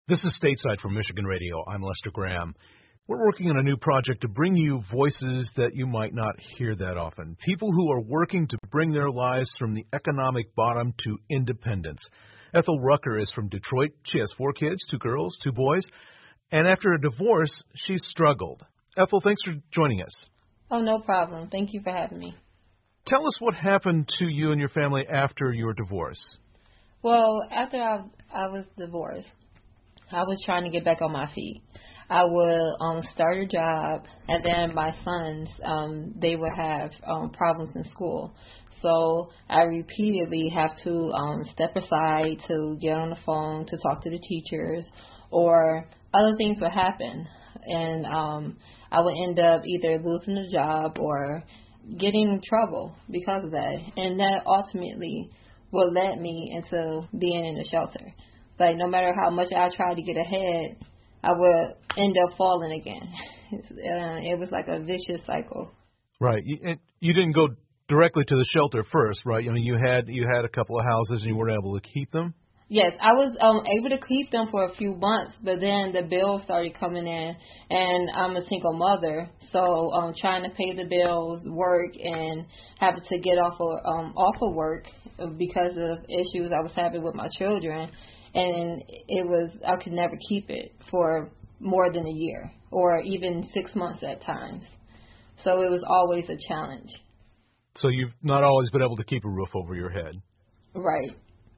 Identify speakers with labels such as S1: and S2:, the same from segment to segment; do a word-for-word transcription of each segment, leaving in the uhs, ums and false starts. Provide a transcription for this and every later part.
S1: This is Stateside from Michigan Radio. I'm Lester Graham. We're working on a new project to bring you voices that you might not hear that often. People who are working to bring their lives from the economic bottom to independence. Ethel Rucker is from Detroit. She has four kids, two girls, two boys. And after a divorce, she's struggled. Ethel, thanks for joining us.
S2: Oh, no problem. Thank you for having me.
S1: Tell us what happened to you and your family after your divorce.
S2: Well, after I, I was divorced, I was trying to get back on my feet. I would um, start a job, and then my sons, um, they would have um, problems in school. So I repeatedly have to um, step aside to get on the phone to talk to the teachers, or other things would happen. And um, I would end up either losing the job or getting in trouble because of that. And that ultimately would lead me into being in the shelter. Like, no matter how much I tried to get ahead, I would end up falling again. Uh, it was like a vicious cycle.
S1: Right. You, you didn't go directly to the shelter first, right? I mean, you had you had a couple of houses and you weren't able to keep them?
S2: Yes, I was um, able to keep them for a few months, but then the bills started coming in, and I'm a single mother, so um, trying to pay the bills, work, and having to get off of, um, off of work because of issues I was having with my children. And it was, I could never keep it for more than a year or even six months at times. So it was always a challenge.
S1: So you've not always been able to keep a roof over your head.
S2: Right.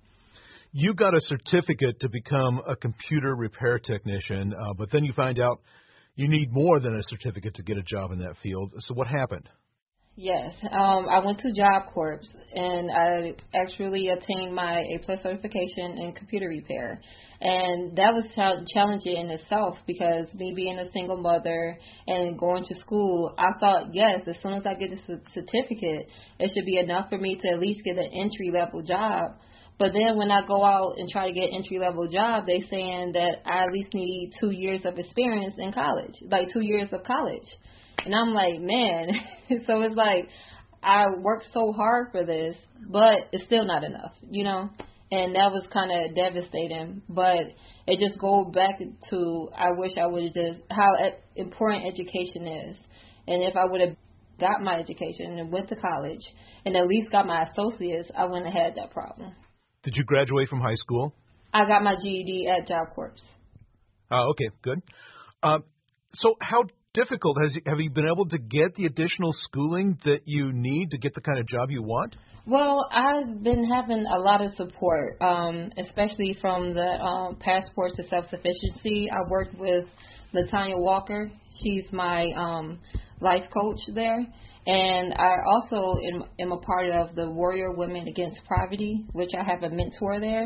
S1: You got a certificate to become a computer repair technician, uh, but then you find out you need more than a certificate to get a job in that field. So what happened?
S2: Yes, um, I went to Job Corps, and I actually attained my A-plus certification in computer repair. And that was ch- challenging in itself because me being a single mother and going to school, I thought, yes, as soon as I get this certificate, it should be enough for me to at least get an entry-level job. But then when I go out and try to get an entry-level job, they saying that I at least need two years of experience in college, like two years of college. And I'm like, man, so it's like I worked so hard for this, but it's still not enough, you know? And that was kind of devastating. But it just goes back to I wish I would have just how important education is. And if I would have got my education and went to college and at least got my associates, I wouldn't have had that problem.
S1: Did you graduate from high school?
S2: I got my G E D at Job Corps.
S1: Oh, okay, good. Uh, so how difficult has have you been able to get the additional schooling that you need to get the kind of job you want?
S2: Well, I've been having a lot of support, um, especially from the um, Passport to Self-Sufficiency. I worked with LaTanya Walker. She's my um, life coach there. And I also am, am a part of the Warrior Women Against Poverty, which I have a mentor there.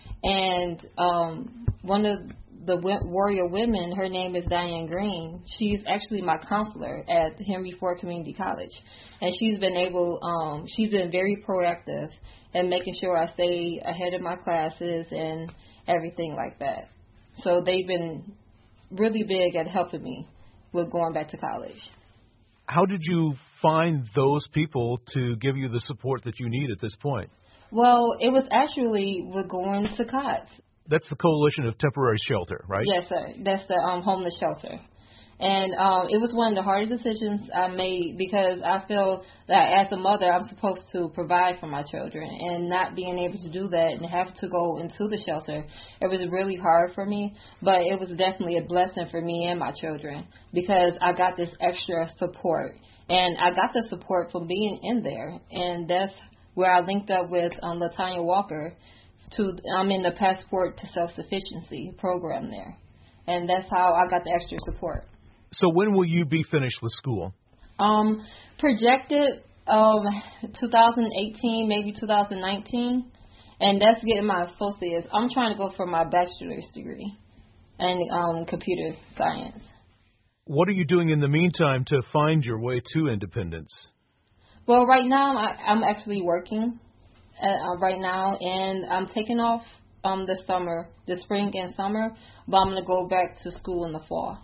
S2: And um, one of the Warrior Women, her name is Diane Green. She's actually my counselor at Henry Ford Community College. And she's been able, um, she's been very proactive in making sure I stay ahead of my classes and everything like that. So they've been really big at helping me with going back to college.
S1: How did you find those people to give you the support that you need at this point?
S2: Well, it was actually with going to C O T S.
S1: That's the Coalition of Temporary Shelter, right?
S2: Yes, sir. That's the um, homeless shelter. And um, it was one of the hardest decisions I made because I feel that as a mother, I'm supposed to provide for my children. And not being able to do that and have to go into the shelter, it was really hard for me. But it was definitely a blessing for me and my children because I got this extra support. And I got the support from being in there. And that's where I linked up with um, LaTanya Walker. To I'm in the Passport to Self-Sufficiency program there. And that's how I got the extra support.
S1: So when will you be finished with school?
S2: Um, projected um, two thousand eighteen, maybe two thousand nineteen. And that's getting my associates. I'm trying to go for my bachelor's degree in um, computer science.
S1: What are you doing in the meantime to find your way to independence?
S2: Well, right now I, I'm actually working. Uh, right now, and I'm taking off um the summer, the spring and summer, but I'm going to go back to school in the fall.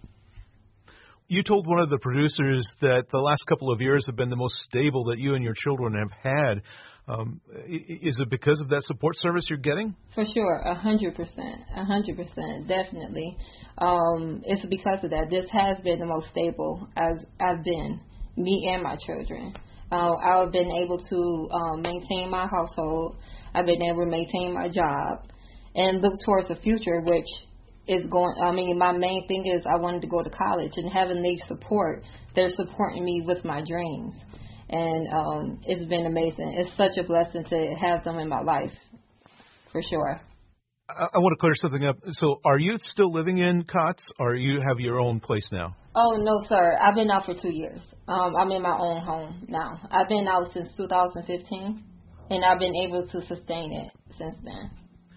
S1: You told one of the producers that the last couple of years have been the most stable that you and your children have had. Um, is it because of that support service you're getting?
S2: For sure, a hundred percent, a hundred percent, definitely. Um, it's because of that. This has been the most stable as I've been, me and my children. Uh, I've been able to um, maintain my household. I've been able to maintain my job and look towards the future, which is going. I mean, my main thing is I wanted to go to college, and having their support, they're supporting me with my dreams. And um, it's been amazing. It's such a blessing to have them in my life, for sure.
S1: I, I want to clear something up. So are you still living in Kotz, or you have your own place now?
S2: Oh, no, sir. I've been out for two years. Um, I'm in my own home now. I've been out since two thousand fifteen, and I've been able to sustain it since then.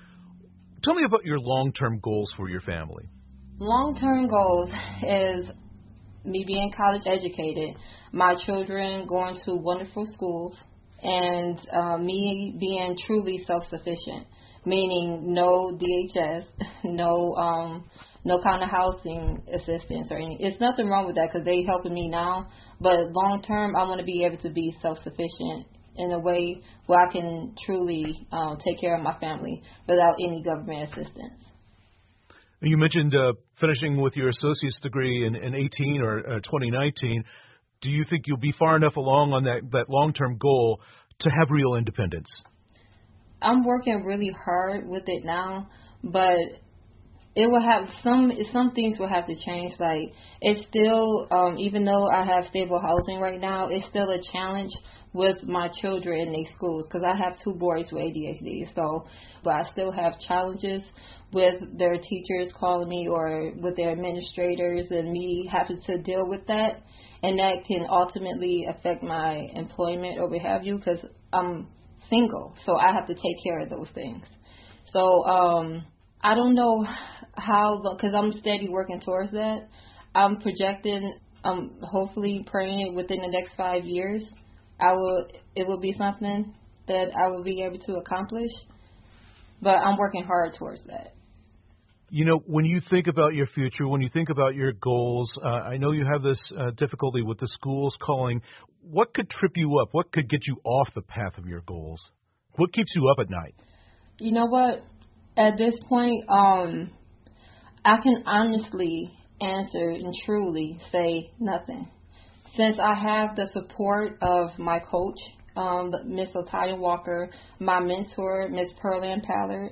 S1: Tell me about your long-term goals for your family.
S2: Long-term goals is me being college educated, my children going to wonderful schools, and uh, me being truly self-sufficient, meaning no D H S, no um, no kind of housing assistance or any. It's nothing wrong with that because they helping me now, but long-term, I want to be able to be self-sufficient in a way where I can truly um, take care of my family without any government assistance.
S1: You mentioned uh, finishing with your associate's degree in, in eighteen or uh, twenty nineteen. Do you think you'll be far enough along on that, that long-term goal to have real independence?
S2: I'm working really hard with it now, but it will have some some things will have to change. Like it's still, um, even though I have stable housing right now, it's still a challenge with my children in their schools because I have two boys with A D H D. So, but I still have challenges with their teachers calling me or with their administrators and me having to deal with that. And that can ultimately affect my employment or what have you because I'm single. So I have to take care of those things. So um, I don't know how, because I'm steady working towards that. I'm projecting, um, hopefully praying within the next five years, I will. It will be something that I will be able to accomplish. But I'm working hard towards that.
S1: You know, when you think about your future, when you think about your goals, uh, I know you have this uh, difficulty with the schools calling. What could trip you up? What could get you off the path of your goals? What keeps you up at night?
S2: You know what? At this point, um, I can honestly answer and truly say nothing. Since I have the support of my coach, um, Miss Latanya Walker, my mentor, Miss Pearland Pallard,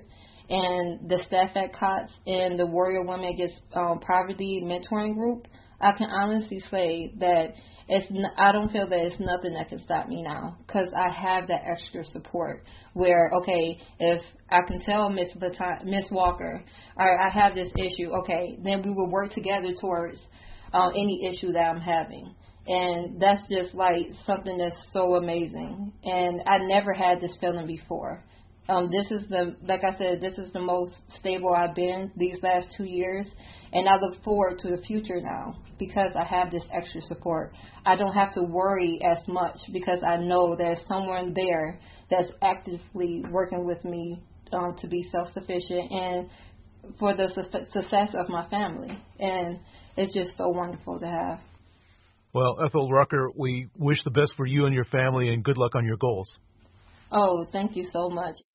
S2: and the staff at Kotz and the Warrior Women Against um, Poverty mentoring group, I can honestly say that it's. N- I don't feel that it's nothing that can stop me now because I have that extra support. Where okay, if I can tell Miss Lati- Miss Walker, all right, I have this issue. Okay, then we will work together towards uh, any issue that I'm having. And that's just like something that's so amazing. And I never had this feeling before. Um, this is the, like I said, this is the most stable I've been these last two years. And I look forward to the future now because I have this extra support. I don't have to worry as much because I know there's someone there that's actively working with me um, to be self-sufficient and for the su- success of my family. And it's just so wonderful to have.
S1: Well, Ethel Rucker, we wish the best for you and your family and good luck on your goals.
S2: Oh, thank you so much.